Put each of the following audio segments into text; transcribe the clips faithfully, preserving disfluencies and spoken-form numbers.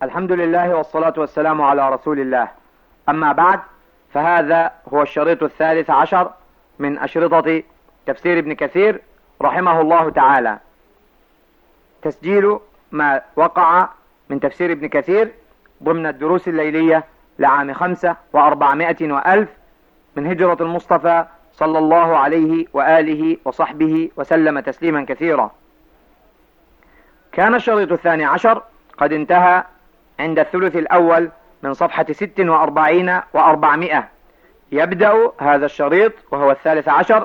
الحمد لله والصلاة والسلام على رسول الله. أما بعد، فهذا هو الشريط الثالث عشر من أشرطة تفسير ابن كثير رحمه الله تعالى، تسجيل ما وقع من تفسير ابن كثير ضمن الدروس الليلية لعام خمسة وأربعمائة وألف من هجرة المصطفى صلى الله عليه وآله وصحبه وسلم تسليما كثيرا. كان الشريط الثاني عشر قد انتهى عند الثلث الأول من صفحة ست وأربعين وأربعمائة. يبدأ هذا الشريط وهو الثالث عشر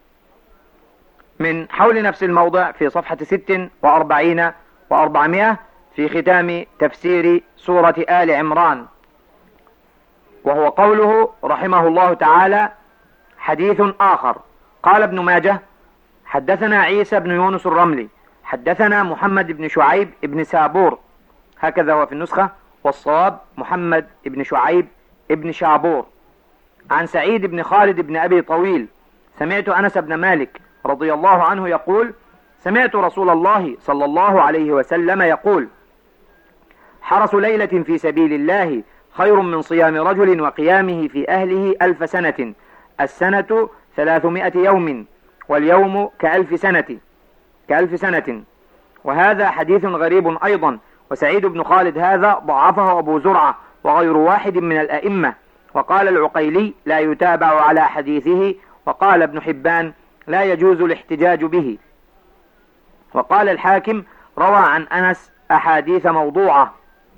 من حول نفس الموضع في صفحة ست وأربعين وأربعمائة في ختام تفسير سورة آل عمران، وهو قوله رحمه الله تعالى: حديث آخر. قال ابن ماجه: حدثنا عيسى بن يونس الرملي حدثنا محمد بن شعيب بن سابور، هكذا هو في النسخة، والصواب محمد بن شعيب بن شابور، عن سعيد بن خالد بن أبي طويل سمعت أنس بن مالك رضي الله عنه يقول: سمعت رسول الله صلى الله عليه وسلم يقول: حرس ليلة في سبيل الله خير من صيام رجل وقيامه في أهله ألف سنة، السنة ثلاثمائة يوم واليوم كألف سنة كألف سنة. وهذا حديث غريب أيضا، وسعيد بن خالد هذا ضعفه أبو زرعة وغير واحد من الأئمة. وقال العقيلي: لا يتابع على حديثه. وقال ابن حبان: لا يجوز الاحتجاج به. وقال الحاكم: روى عن أنس أحاديث موضوعة.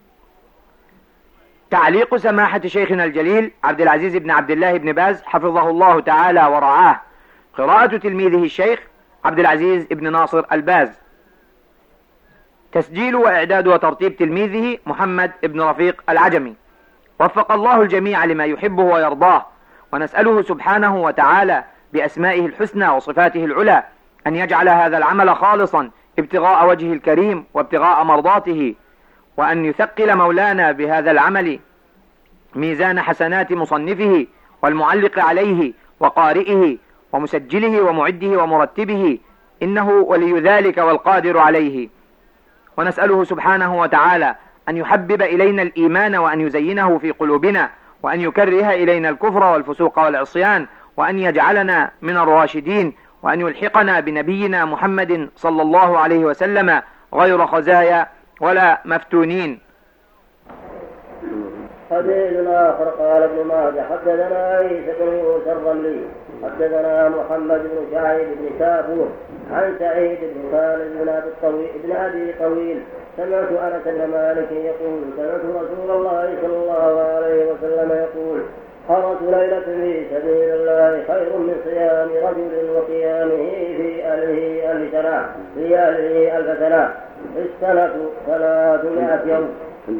تعليق سماحة شيخنا الجليل عبد العزيز بن عبد الله بن باز حفظه الله تعالى ورعاه، قراءة تلميذه الشيخ عبد العزيز بن ناصر الباز. تسجيل وإعداد وترتيب تلميذه محمد بن رفيق العجمي. وفق الله الجميع لما يحبه ويرضاه، ونسأله سبحانه وتعالى بأسمائه الحسنى وصفاته العلى أن يجعل هذا العمل خالصا ابتغاء وجهه الكريم وابتغاء مرضاته، وأن يثقل مولانا بهذا العمل ميزان حسنات مصنفه والمعلق عليه وقارئه ومسجله ومعده ومرتبه، إنه ولي ذلك والقادر عليه. ونسأله سبحانه وتعالى أن يحبب إلينا الإيمان وأن يزينه في قلوبنا، وأن يكره إلينا الكفر والفسوق والعصيان، وأن يجعلنا من الراشدين، وأن يلحقنا بنبينا محمد صلى الله عليه وسلم غير خزايا ولا مفتونين. حديث آخر. قال ابن ماجه: حدثنا عيسى بن يونس الرملي حدثنا محمد بن شعيب بن سابور عن سعيد بن خالد بن أبي طويل بن أبي طويل سمعت أنس بن مالك يقول: سمعت رسول الله صلى الله عليه وسلم يقول: حرس ليلة في سبيل الله خير من صيام رجل وقيامه في أهله ألف سنة في أهله ألف سنة، السنة ثلاثمائة يوم.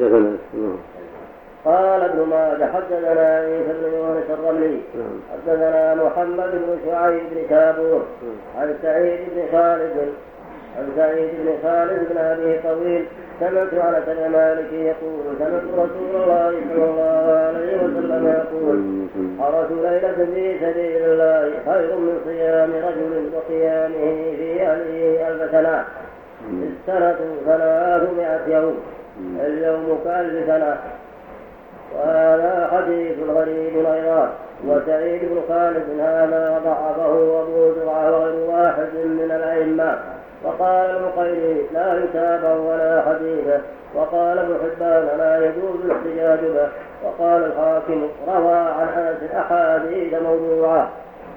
قال ابن ماجه: حدثنا عيسى بن يونس الرملي حدثنا محمد بن شعيب بن سابور عن سعيد بن خالد عن سعيد بن خالد بن أبي طويل سمعت أنس بن مالك يقول: سمعت رسول الله صلى الله عليه وسلم يقول: حرس ليلة في سبيل الله خير من صيام رجل وقيامه في أهله ألف سنة، السنة ثلاثمائة يوم، اليوم كألف سنة. وهذا حديث غريب أيضا. وسعيد بن خالد هذا ضعفه أبو زرعة وغير واحد من الأئمة. وقال العقيلي: لا يتابع ولا حديثه. وقال ابن حبان: لا يجوز الاحتجاج به. وقال الحاكم: روى عن أنس أحاديث موضوعة.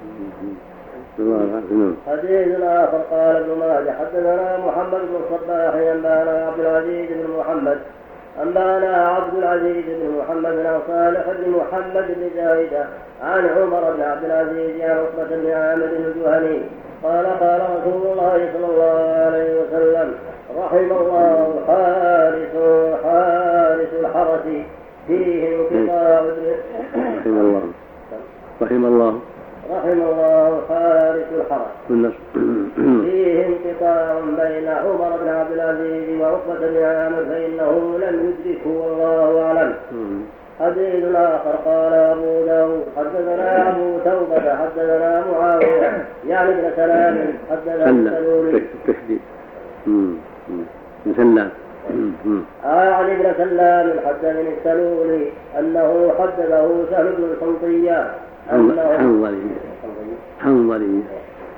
حديث آخر. قال ابن ماجه: حدثنا محمد بن الصباح أنبانا عبد العزيز بن محمد أنبانا عبد العزيز بن محمد بن صالح بن محمد بن زايدة عن عمر بن عبد العزيز عن عقبة بن عامر الجهني قال: قال رسول الله صلى الله عليه وسلم: رحم الله حارس حارس الحرس فيه انقطاع رحم الله رحم الله رحم الله حارس الحرس فيه انقطاع بين عمر بن عبد العزيز وعقبة بن عامر فإنه لم يدركه والله أعلم. حديث آخر. قال أبو داود: حدثنا أبو توبة حدثنا معاوية يعني بن سلام حدثنا سلول التشديد مثنى عن ابن سلام حدثني السلولي أنه حدثه سهل بن الحنظلية أنه حنظلية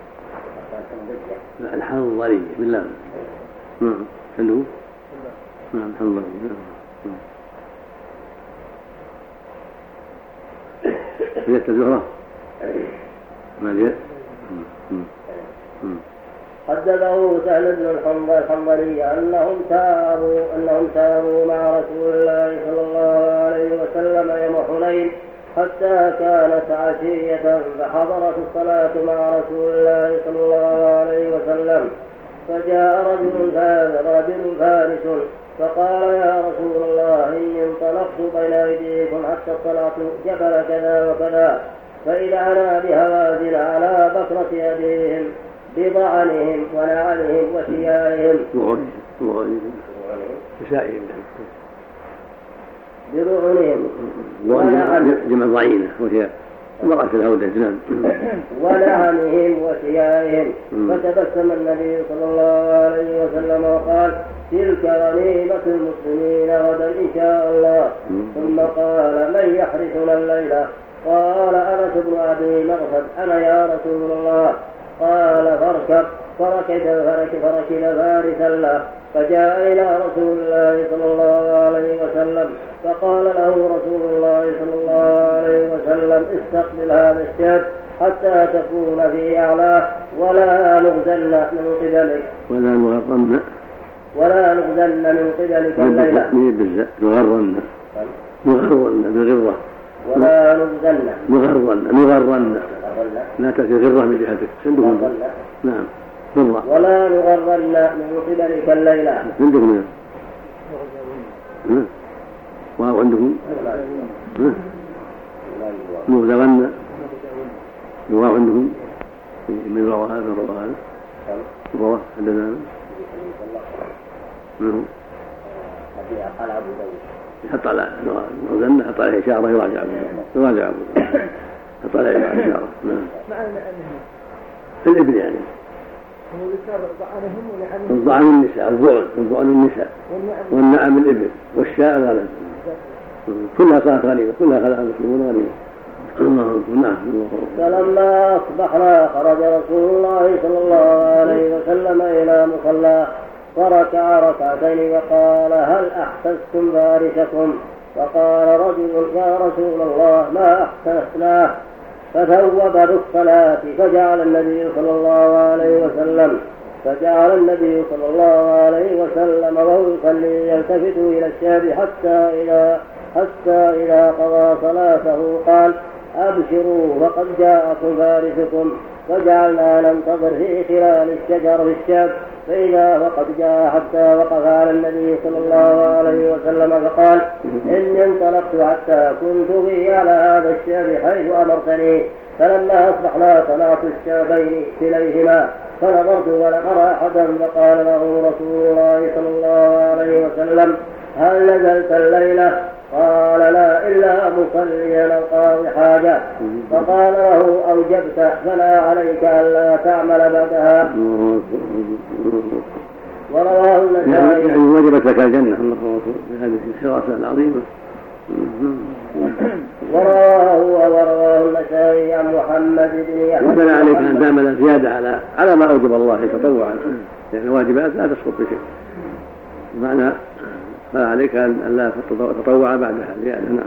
الحنظلية بالله نعم حلو نعم حنظلية ليست الزهرة ما ليست حدثه سهل بن الحنظلي أنهم ساروا أنهم ساروا مع رسول الله صلى الله عليه وسلم يوم حنين حتى كانت عشية فحضرت الصلاة مع رسول الله صلى الله عليه وسلم فجاء رجل رجل فارس فقال يا رسول الله إني انطلقت بين أيديكم حتى الصلاة جبل كذا وكذا فإذا أنا بهوازن على بكرة أبيهم بضعنهم ونعلهم وشيائهم بضعنهم جمع ضعينة وهي مرأة الهودة جنان ولعنهم وشيائهم فتبسم النبي صلى الله عليه وسلم وقال تلك غنيمة المسلمين غدا إن شاء الله ثم قال من يحرسنا الليلة قال أنس بن أبي مغفر أنا يا رسول الله قال فاركب فركب فركب فركب فارسا له فجاء إلى رسول الله صلى الله عليه وسلم فقال له رسول الله صلى الله عليه وسلم استقبل هذا الشاب حتى تكون في أعلاه ولا نغزن من قبلك ولا نغرن ولا نغزن من قبلك الليلة نغرن نغرن بغرة ولا نغزن نغرن نغرن لا تأتي غرة من جهتك عندكم نعم غرة ولا نغرن من قبلك الليلة عندكم واو عندكم نغزن واو عندكم من رواه من رواه رواه عندنا منه يحط على نغزن يحط عليه إشارة يراجع يراجع يحط عليه إشارة نعم الإبل يعني الضعن النساء الضعن الضعن النساء والنعم الإبل والشاء الغنم كلها صارت غنيمة كلها خلق المسلمون غنيمة نعم. فلما أصبحنا خرج رسول الله صلى الله عليه وسلم إلى مصلاه فركع ركعتين وقال هل أحسستم فارسكم فقال رجل يا رسول الله ما أحسسناه فثوب بالصلاة فجعل النبي صلى الله عليه وسلم فجعل النبي صلى الله عليه وسلم وهو يصلي يلتفت إلى الشاب حتى إذا حتى إذا قضى صلاته قال أبشروا فقد جاءكم فارسكم فجعلنا ننتظر في خلال الشجر في الشاب فإذا وقد جاء حتى وقف على النبي صلى الله عليه وسلم فقال إني انطلقت حتى كنت به على هذا الشاب حيث أمرتني فلما أصبحنا صنعت الشابين كليهما فنظرت ولم أرى أحدا فقال له رسول الله صلى الله عليه وسلم هل نزلت الليلة قال لا إلا مصليا أو قاضي حاجة فقال له أوجبت فلا عليك ألا تعمل بعدها ورواه النسائي يعني وجبت لك الجنة هذه الشراسة العظيمة ورواه ورواه النسائي عن محمد بن يحيى وبنى عليك أن تعمل زيادة على على ما أوجب الله تطوعا يعني الواجبات لا تسقط بشيء معنى فعليك أن لا تطوع بعدها زيادة نعم.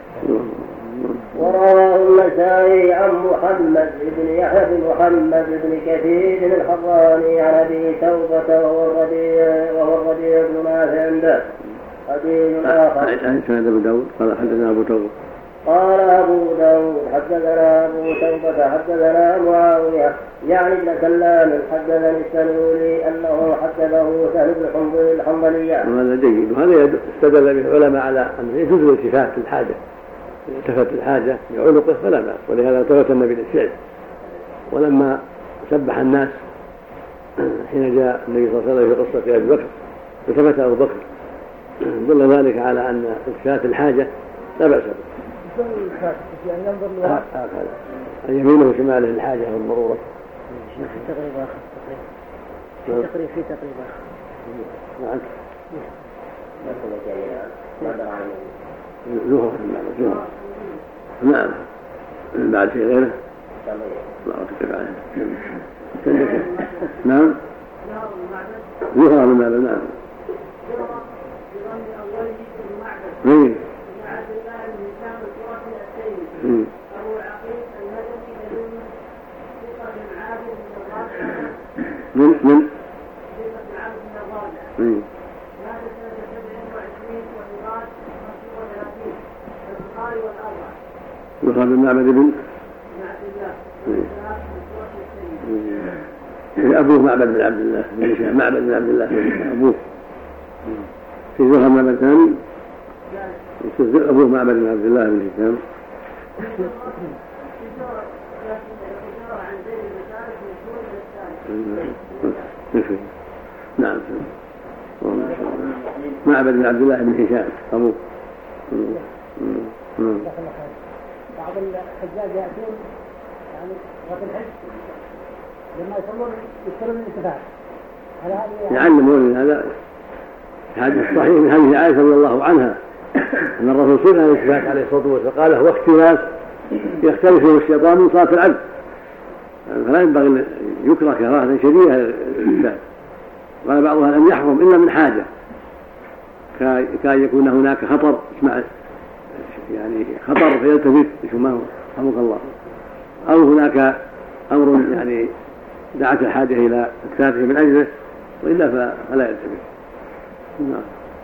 ورواه النسائي عن محمد بن يحيى بن محمد بن كثير الحراني عن أبي توبة وهو الربيع وهو الربيع بن نافع عنده حديث آخر. سند أبو داود قال حدثنا أبو توبة قال أبو داود حدثنا أبو توبة حدثنا معاوية يعني ابن سلام حدثني السلولي أنه حدثه سهل بن الحنظلية. وهذا جيد وهذا استدل به العلماء على أن يجوز الالتفات الحاجة التفت الحاجة بعنقه فلا بأس ولهذا التفت النبي للشعر ولما سبح الناس حين جاء النبي صلى الله عليه وسلم في قصة أبي بكر التفت أبو بكر دل ذلك على أن التفات الحاجة لا بأس به يعني ينظر لها هكذا يمينه وشماله الحاجة والضرورة. في تقريب آخر في تقريب في تقريب آخر نعم زهر زهر نعم بعد في غيره الله أكبر عليه نعم زهر من ماذا نعم مين من من من يقال من معبد بن أبوه معبد بن عبد الله بن هشام معبد بن عبد الله أبوه في زهر معبد ثاني أبوه معبد بن عبد الله بن هشام نعم معبد بن عبد الله بن هشام أبوه. بعض الحجاج يأتون يعني وقت الحج لما يصلون يذكرون الانتفاع يعلمون من هذا الحديث الصحيح من حديث عائشة رضي الله عنها أن الرسول سئل عن الالتفات عليه الصلاة والسلام فقال هو اختلاس يختلف فيه الشيطان من صلاة العبد فلا ينبغي أن يكره كراهة شديدة الالتفات. قال بعضها لم يحرم إلا من حاجة كان يكون هناك خطر اسمع يعني خطر فيلتفت يشمه رحمك الله أو هناك أمر يعني دعت الحاجة إلى اكتافه من أجله وإلا فلا يلتفت. نعم.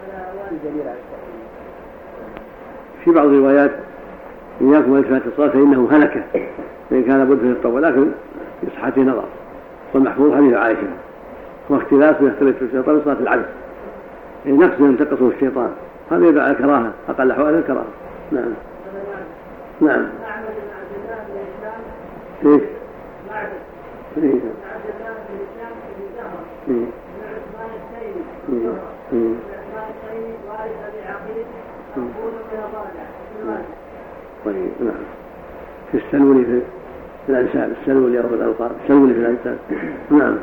في بعض الروايات إياكم التفات الصلاة فإنه هلكة فإن كان بد يتطوع لكن في صحته نظر والمحفوظ حديث عائشة هو اختلاف يختلف في الشيطان صلاة العبد يعني نقص ينتقصه الشيطان هذا يدعى الكراهة أقل أحوال الكراهة. نعم نعم ايش ايش طيب نعم في السلول في الأنساب السلول يرفض الألقاب السلول في الأنساب. نعم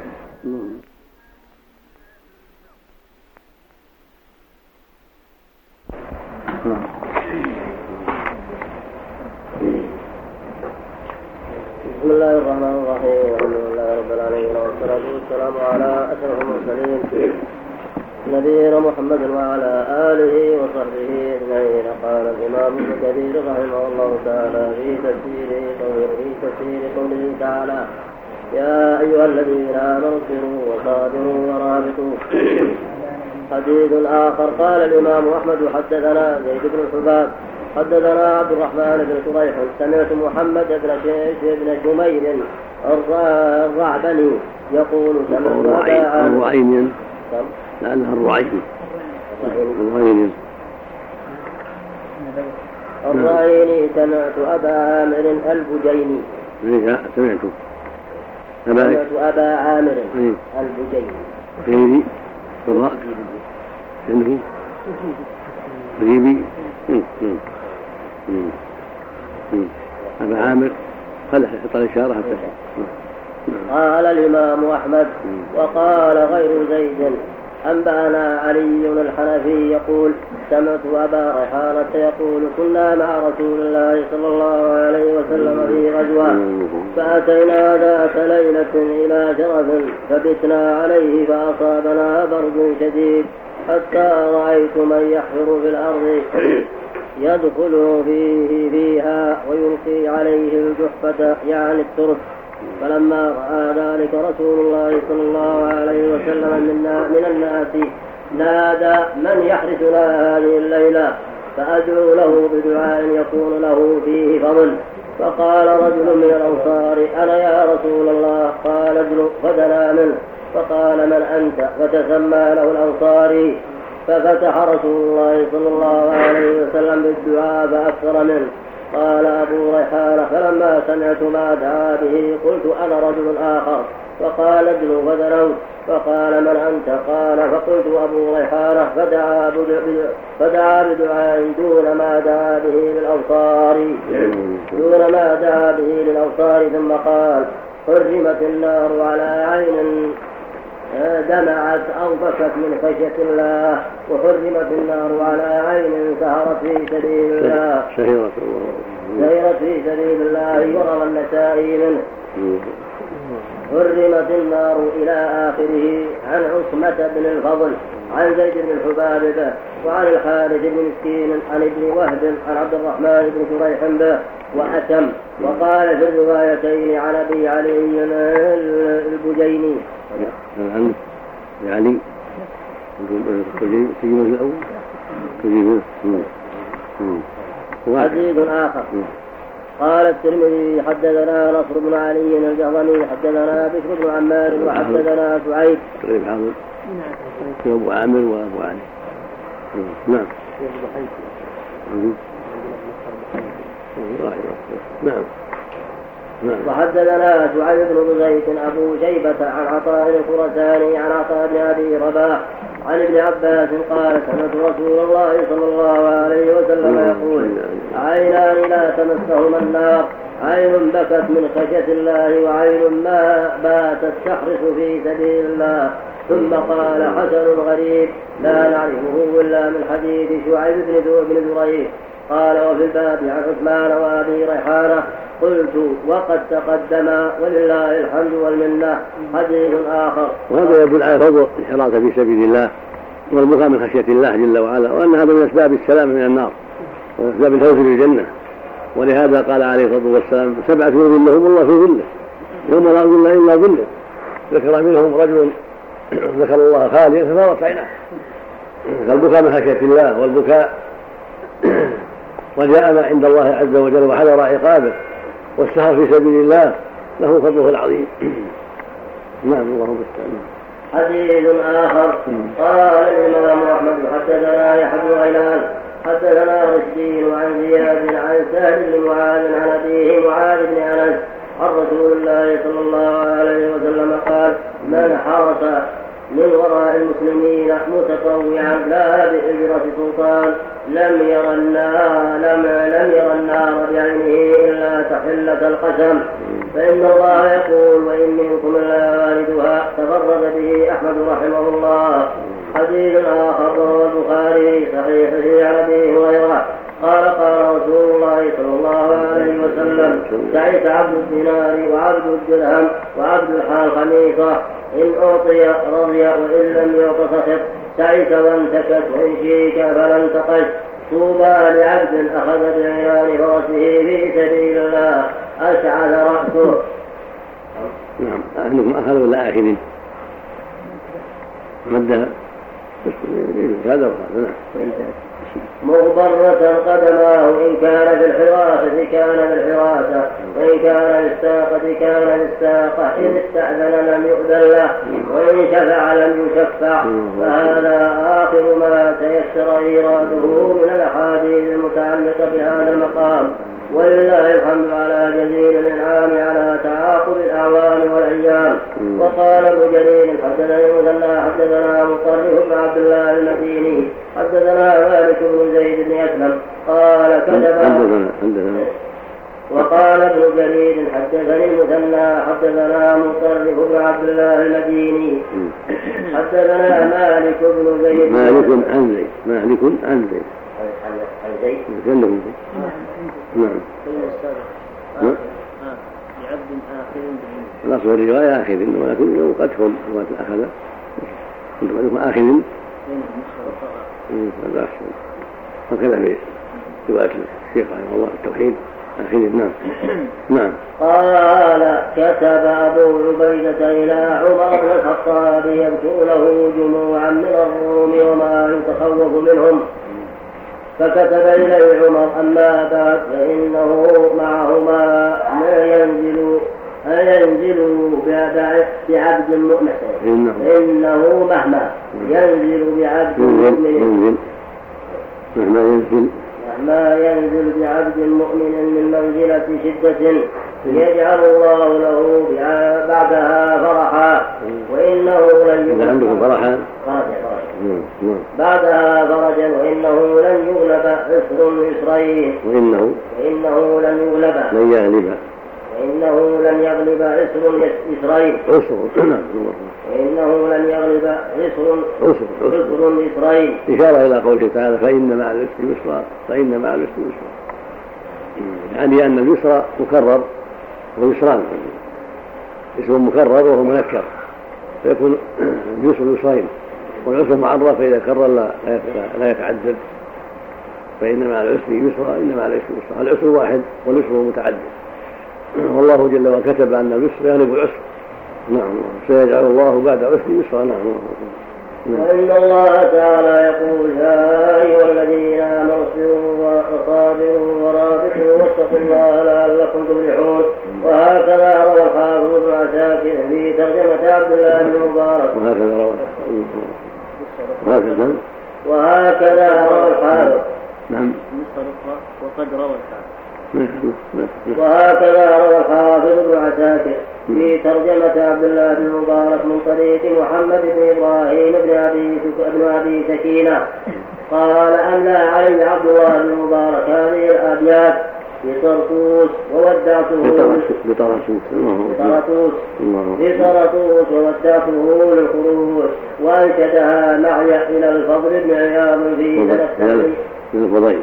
بسم الله الرحمن الرحيم الحمد لله رب العالمين والصلاة والسلام على أشرف المرسلين نبينا محمد وعلى آله وصحبه أجمعين. قال الإمام ابن كثير رحمه الله تعالى في تفسير قوله في تفسير قوله تعالى يا أيها الذين آمنوا اصبروا وصابروا ورابطوا. حديث آخر قال الإمام أحمد حدثنا زيد بن الحباب حدثنا عبد الرحمن بن شريح سمعت محمد بن شيخ بن جمير الرعبني يقول سمعت الرعين لأنها الرعين الرعين الرعين سمعت أبا عامر البجيني سمعت سمعت أبا عامر البجيني غيري بالرأس عنه غيبي أبا عامر خلح حط الإشارة حتى. قال الإمام أحمد وقال غير زيد أنبأنا علي الحنفي يقول سمعت أبا ريحانة يقول كنا مع رسول الله صلى الله عليه وسلم في غزوة فأتينا ذات ليلة إلى جرف فبتنا عليه فأصابنا برد شديد حتى رأيت من يحفر في الأرض يدخل فيه فيها ويلقي عليه الجحفة يعني الترس. فلما رأى ذلك رسول الله صلى الله عليه وسلم من الناس نادى من يحرسنا هذه الليلة فأدعو له بدعاء يكون له فيه فضل. فقال رجل من الأنصار أنا يا رسول الله. قال ادعو فدنا منه فقال من أنت فتسمى له الأنصاري. ففتح رسول الله صلى الله عليه وسلم بالدعاء فأكثر منه. قال أبو ريحانة فلما سمعت ما دعا به قلت أنا رجل آخر. فقال ادنوا فدنوا. فقال من أنت؟ قال فقلت أبو ريحانة. فدعا, فدعا بدعاء دون ما دعا به للأنصار دون ما دعا به للأنصار ثم قال حرمت النار على عين دمعت أو بكت من خشية الله، وحرمت النار على عين سهرت في سبيل الله شهيرة سهرت في سبيل الله وروى النسائي منه. حرمت النار إلى آخره. عن عصمة بن الفضل عن زيد بن الحبابة وعن الحارث بن مسكين عن ابن وهب عن عبد الرحمن بن شريح به وأتم. وقال في الروايتين عن أبي علي البجيني عن علي البجيني الأول حديث آخر. قال الترمذي حدثنا نصر بن علي الجهضمي حدثنا بشر بن عمار وحدثنا سعيد طيب حاضر أبو عامر وأبو علي. نعم نعم نعم. وحدثنا شعيب بن زيد أبو شيبة عن عطاء الخرساني عن عطاء بن أبي رباح عن ابن عباس قال سمعت رسول الله صلى الله عليه وسلم يقول عينان لا تمسهما النار، عين بكت من خشية الله وعين ما باتت تحرس في سبيل الله. ثم قال حسن غريب لا نعرفه إلا من حديث شعيب بن دريد. قال وفي الباب عن عثمان وأبي ريحانة. قلت وقد تقدم ولله الحمد والمنة. حديث آخر. وهذا يدل على فضل الحراس في سبيل الله والبكاء من خشية الله جل وعلا، وأن هذا من أسباب السلام من النار وأسباب الفوز بالجنة. ولهذا قال عليه الصلاة والسلام سبعة يظلهم الله في ظله يوم لا ظل إلا ظله. ذكر منهم رجل ذكر الله خاليا ففارت عيناه. فالبكاء من خشية الله والبكاء رجاء ما عند الله عز وجل وحذر عقابه والسهر في سبيل الله له فضله العظيم. نعم الله المستعان. حديث آخر. قال الإمام أحمد حدثنا يحيى بن غيلان حدثنا رشدين عن زياد عن سهل بن معاذ عن أبيه معاذ بن أنس عن رسول الله صلى الله عليه وسلم قال من حرس من وراء المسلمين متطوعا لا بإجرة سلطان لم ير النار لم لم ير النار بعينه إلا تحلة القسم، فإن الله يقول وإن منكم إلا واردها. تفرد به أحمد رحمه الله. حديث آخر رواه البخاري صحيحه عن أبي هريرة قال قال رسول الله صلى الله عليه وسلم تعس عبد الدينار وعبد الدرهم وعبد الحال خميصة، إن أعطي رضي وإن لم يعط سخط. تعس وانتكت وإن شيك فلن تقش. طوبى لعبد أخذ بعنان فرسه في سبيل الله أشعل رأسه. نعم أهلكم أخذوا ولا آخذين مدها هذا وهذا. مغبرة قدماه إن كان في الحراسة كان في الحراسة وإن كان للساقة كان للساقة. إن استأذن لم يؤذن له وإن شفع لم يشفع. فهذا آخر ما تيسر إيراده من الأحاديث المتعلقة بهذا المقام. ولله الحمد على جزيل الإنعام على تعاقب الأعوام والأيام. وقال ابن جرير حدثنا مثنى حدثنا مطرف بن عبد الله المديني حدثنا مالك بن زيد بن أسلم قال كتب. وقال ابن جرير حدثني المثنى حدثنا مطرف بن عبد الله المديني حدثنا مالك بن زيد مالك عن زيد مالك عن زيد عن زيد نعم نعم بعبد آخر الأصل الرواية آخر ولكن لو قد تكون رواية أخذ كنت بعدكم آخر هذا أحسن. وكذا في رواية الشيخ رحمه الله التوحيد آخر. نعم نعم. قال كتب أبو عبيدة إلى عمر بن الخطاب يذكر له جموعا من الروم وما يتخوف منهم، فكتب إليه عمر أما بعد فإنه معهما لا ينزل ينزل بعبد مؤمن إنه مهما ينزل بعبد مؤمن مهما ينزل مهما ينزل بعبد مؤمن من منزلة شدة يجعل الله له بعدها فرحا وإنه لن عندكم فرحا بعدها فرجا وإنه لن يغلب عسر يسرين وإنه وإنه لن يغلب لن يغلب فإنه لن يغلب عسر يسرين عسر نعم فإنه لن يغلب عسر عسر عسر يسرين إشارة إلى قوله تعالى فإن مع العسر يسرا فإن مع العسر يسرا، يعني أن اليسر مكرر ويسران، اسم مكرر وهو منكر فيكون اليسر يسرين، والعسر معرف فإذا كرر لا, لا يتعدد، فإن مع العسر يسرا إن مع العسر يسرا، العسر واحد واليسر متعدد، والله جل وعلا كتب أن اليسر يغلب العسر. نعم سيجعل الله بعد عسر يسرا. نعم. وإن الله تعالى يقول يا أيها الذين آمنوا اصبروا وصابروا ورابطوا واتقوا الله لعلكم تفلحون. وهكذا روى الحافظ ابن عساكر في ترجمة عبد الله بن المبارك وهكذا روى وهكذا وهكذا روى الحافظ نعم وقد روى وهكذا روى الحافظ ابن عساكر في ترجمة عبد الله بن المبارك من طريق محمد بن إبراهيم بن أبي بن أبي سكينة قال أملى علي عبد الله بن المبارك هذه الأبيات بطرطوس وودعته بطرطوس بطرطوس وودعته للخروج، وأنشدها معي إلى الفضل بن عياض في سنة من الفضيل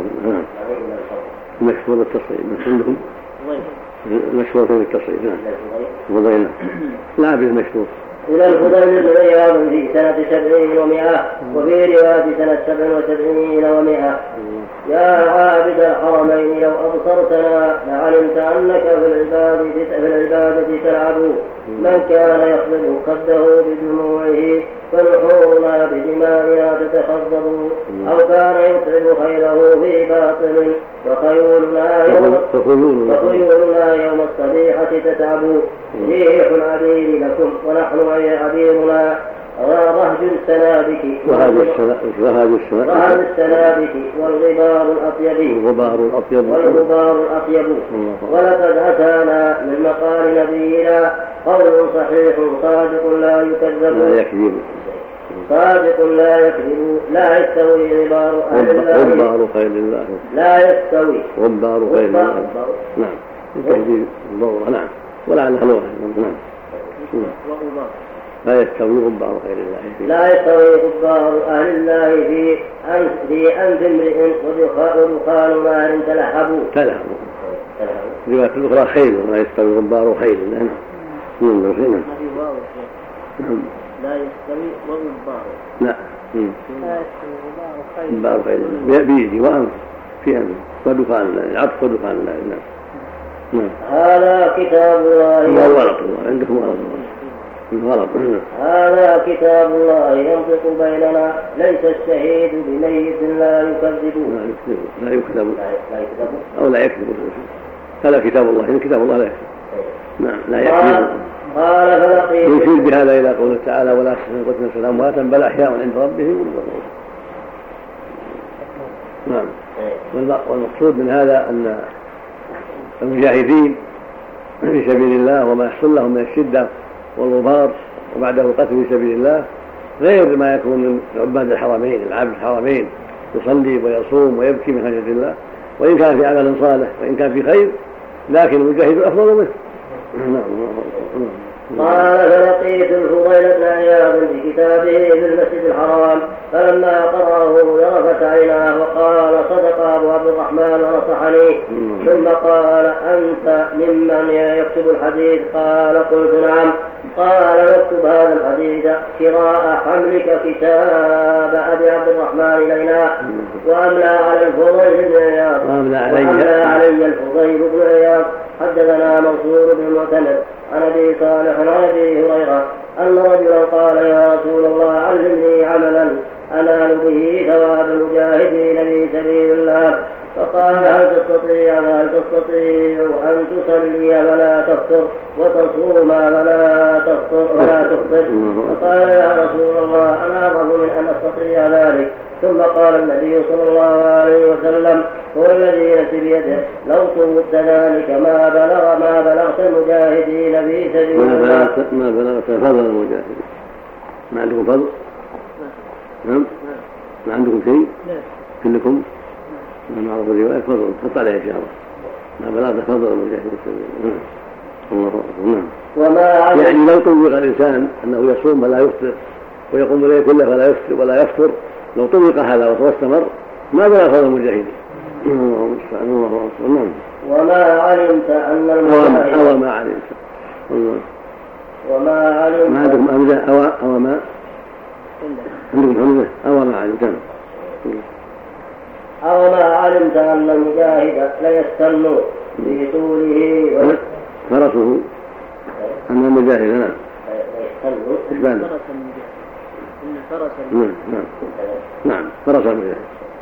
مشهور التصريف عندهم مشهور في التصريف نعم فضيلة لا بالمشهور إلى الفضيل بن عياض في سنة سبعين ومئة، وفي رواية سنة سبع وسبعين ومئة. يا عابد الحرمين لو أبصرتنا لعلمت أنك في العبادة في العبادة تلعب، من كان يخضب خده بدموعه فنحورنا بدمائنا تتخضب، أو كان يتعب خيله في باطل وخيولنا يوم, وخيولنا يوم الصبيحة تتعب. ريح العبير لكم ونحن عبيرنا رهج السنابك وهذا السنابك والغبار الأطيب والغبار الأطيب والغبار الأطيب. ولقد أتانا من مقال نبينا قول صحيح صادق لا يكذب صادق لا يكذب لا يستوي غبار أهل الله غبار خير الله لا يستوي غبار خير الله نعم التهذيب الضوء نعم ولعلها لغة نعم لا يستوي غبار خير الله لا يستوي غبار أهل الله في أنف في أنف امرئ ودخان نار تلهب تلهب رواية الأخرى خير لا يستوي غبار خير نعم نعم لا يستوي وغبار لا غبار خير بيدي وأنف في أنف ودخان العطف ودخان نعم نعم هذا كتاب الله غلط عندكم غلط غلط هذا كتاب الله ينطق بيننا ليس الشهيد بميت لا يكذب لا يكذب أو لا يكذب هذا كتاب الله إن كتاب الله لا يكذب نعم لا يكذب. قال فلقيت يشير بهذا إلى قوله تعالى ولا تقتلوا نفسا أمواتا بل أحياء عند ربهم يرزقون. نعم والمقصود من هذا أن المجاهدين في سبيل الله وما يحصل لهم من الشدة والغبار وبعده القتل في سبيل الله غير ما يكون من عباد الحرمين العابد الحرمين يصلي ويصوم ويبكي من خشية الله، وإن كان في عمل صالح وإن كان في خير لكن المجاهد أفضل منه. قال فلقيت الفضيل بن عياض في كتابه في المسجد الحرام فلما قرأه ذرفت عيناه وقال صدق أبو عبد الرحمن ونصحني. ثم قال أنت ممن يكتب الحديث؟ قال قلت نعم. قال نكتب هذا الحديث كراء حملك كتاب أبي عبد الرحمن إلينا. وأملى على الفضيل بن عياض وأملى علي الفضيل بن عياض. حدثنا منصور بن المعتمر عن أبي صالح عن أبي هريرة أن رجلا قال يا رسول الله علمني عملا أنال به ثواب المجاهدين في سبيل الله. فقال هل تستطيع هل تستطيع أن تصلي ولا تفطر وتصوم ولا تفطر ولا تفطر؟ فقال يا رسول الله أنا أرغب من أن أستطيع ذلك. ثم قال النبي صلى الله عليه وسلم هو الذي نفسي بيده لو طلبت ذلك ما بلغ ما بلغت المجاهدين في سبيل الله ما بلغت فضل المجاهدين. ما عندكم فضل؟ نعم ما عندكم شيء؟ كلكم؟ ما معروف الرواية فضل حط عليها إن شاء الله. ما بلغ فضل المجاهدين الله أكبر. نعم. وما يعني لو طبق الإنسان أنه يصوم ولا يفطر ويقوم الليل كله فلا يفطر ولا يفطر لو طبق هذا واستمر ما بلغ فضل المجاهدين. الله أكبر. نعم. وما علمت أن المجاهد أو ما علمت الله. وما علمت ما عندكم أمزة أو أو ما عندكم أمزة أو ما علمت أو ما علمت أن المجاهد ليستن في طوله فرسه أن المجاهد نعم يستن نعم نعم نعم فرس المجاهد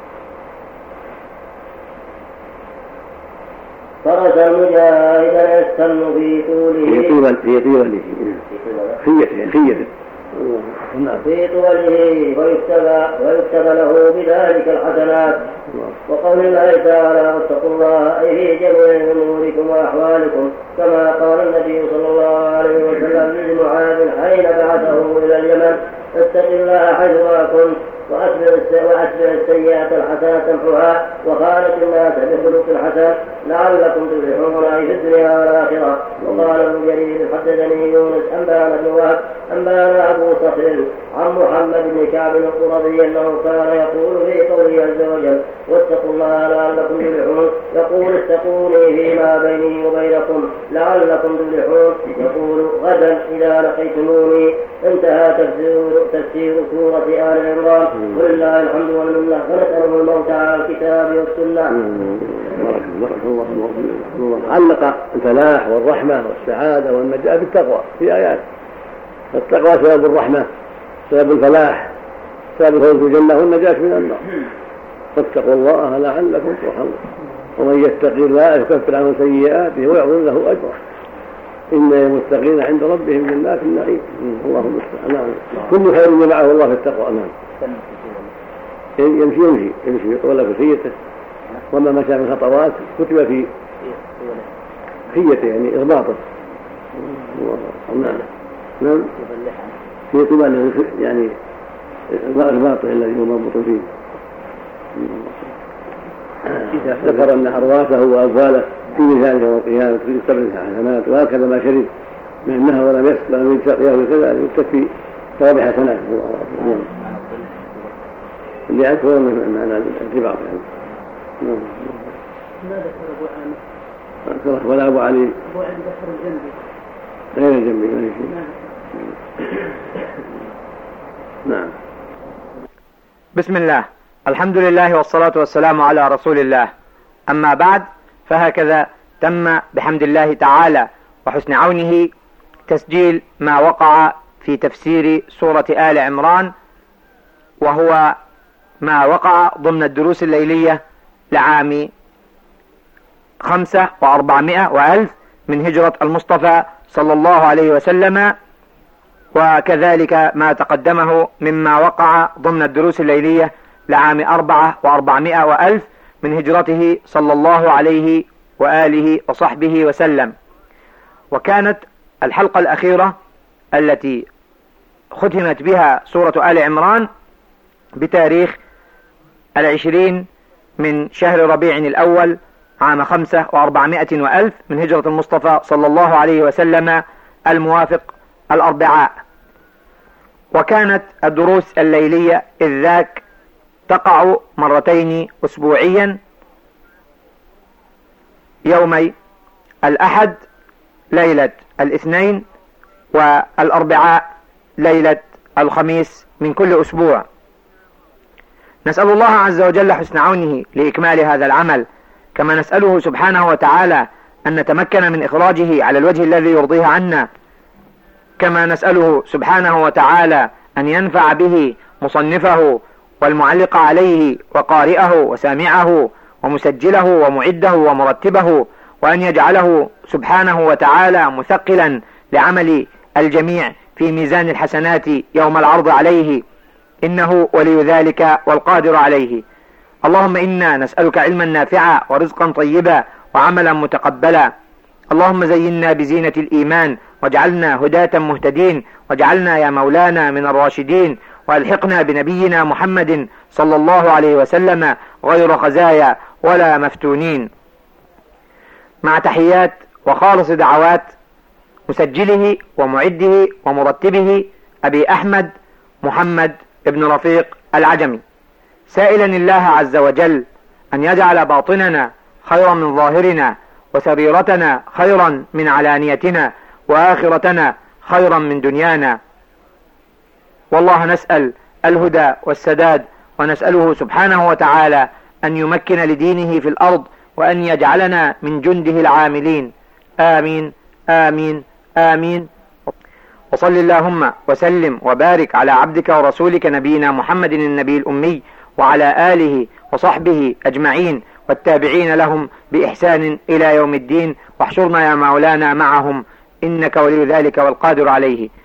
فرس المجاهد يستن في طوله في طول في طوله خيته خيته في طوله ويكتب, ويكتب له بذلك الحسنات. وقول الله تعالى واتقوا الله أي في جميع أموركم وأحوالكم كما قال النبي صلى الله عليه وسلم لمعاذ حين بعثه إلى اليمن اتق الله حيثما كنت وأتبع السيئة الحسنة تمحها وخالق الناس بخلق الحسن لعلكم تفلحون في الدنيا والآخرة. وقال ابن جرير حدثني يونس أنبانا بن وهب أنبانا أبو صخر عن محمد بن كعب القرظي أنه كان يقول في قوله عز وجل واتقوا الله لعلكم تفلحون يقول اتقوني فيما بيني وبينكم لعلكم تفلحون يقول غدا إذا لقيتموني. انتهى تفسير, تفسير سورة آل عمران ولله الحمد والمنة فنسأله الموت على الكتاب والسنة. بارك الله الله علق الفلاح والرحمة والسعادة والنجاة بالتقوى في آيات. التقوى سبب الرحمة سبب الفلاح سبب الفوز بالجنة والنجاة من النار. فاتقوا الله لعلكم ترحمون ومن يتق الله يكفر عنه سيئاته ويعظم له أجرا إن المتقين عند ربهم جنات النعيم. اللهم استعان كل خير جمعه الله في التقوى. نعم يمشي يمشي يمشي يطول كفيته وما مشى من خطوات كتب في خيته يعني إغباطه. نعم نعم في طبال يعني إغباطه الذي هو مربوط فيه. ذكر أن أرواحه وأبواله في ميزان يوم القيامة في سبع حسنات وهكذا ما شرب من النهر ولم يسق ولم يتقيه وكذا يكفي ثواب حسنات. اللي أكبر من معنى الرباط يعني. ما ذكر أبو عامر ولا أبو علي أبو علي ذكر الجنبي غير الجنبي ما يشي. نعم. بسم الله الحمد لله والصلاة والسلام على رسول الله. أما بعد فهكذا تم بحمد الله تعالى وحسن عونه تسجيل ما وقع في تفسير سورة آل عمران وهو ما وقع ضمن الدروس الليلية لعام خمسة وأربعمائة وألف من هجرة المصطفى صلى الله عليه وسلم وكذلك ما تقدمه مما وقع ضمن الدروس الليلية لعام أربعة وأربعمائة وألف من هجرته صلى الله عليه وآله وصحبه وسلم. وكانت الحلقة الأخيرة التي ختمت بها سورة آل عمران بتاريخ العشرين من شهر ربيع الأول عام خمسة وأربعمائة وألف من هجرة المصطفى صلى الله عليه وسلم الموافق الأربعاء. وكانت الدروس الليلية إذ ذاك تقع مرتين أسبوعيا يومي الأحد ليلة الاثنين والأربعاء ليلة الخميس من كل أسبوع. نسأل الله عز وجل حسن عونه لإكمال هذا العمل كما نسأله سبحانه وتعالى أن نتمكن من إخراجه على الوجه الذي يرضيه عنا كما نسأله سبحانه وتعالى أن ينفع به مصنفه والمعلق عليه وقارئه وسامعه ومسجله ومعده ومرتبه وأن يجعله سبحانه وتعالى مثقلا لعمل الجميع في ميزان الحسنات يوم العرض عليه إنه ولي ذلك والقادر عليه. اللهم إنا نسألك علما نافعا ورزقا طيبا وعملا متقبلا. اللهم زينا بزينة الإيمان واجعلنا هداة مهتدين واجعلنا يا مولانا من الراشدين والحقنا بنبينا محمد صلى الله عليه وسلم غير خزايا ولا مفتونين. مع تحيات وخالص دعوات مسجله ومعده ومرتبه أبي أحمد محمد بن رفيق العجمي، سائلا الله عز وجل أن يجعل باطننا خيرا من ظاهرنا، وسريرتنا خيرا من علانيتنا، وآخرتنا خيرا من دنيانا. والله نسأل الهدى والسداد، ونسأله سبحانه وتعالى أن يمكن لدينه في الأرض، وأن يجعلنا من جنده العاملين. آمين آمين آمين. وصل اللهم وسلم وبارك على عبدك ورسولك نبينا محمد النبي الأمي، وعلى آله وصحبه أجمعين، والتابعين لهم بإحسان إلى يوم الدين، واحشرنا يا مولانا معهم إنك ولي ذلك والقادر عليه.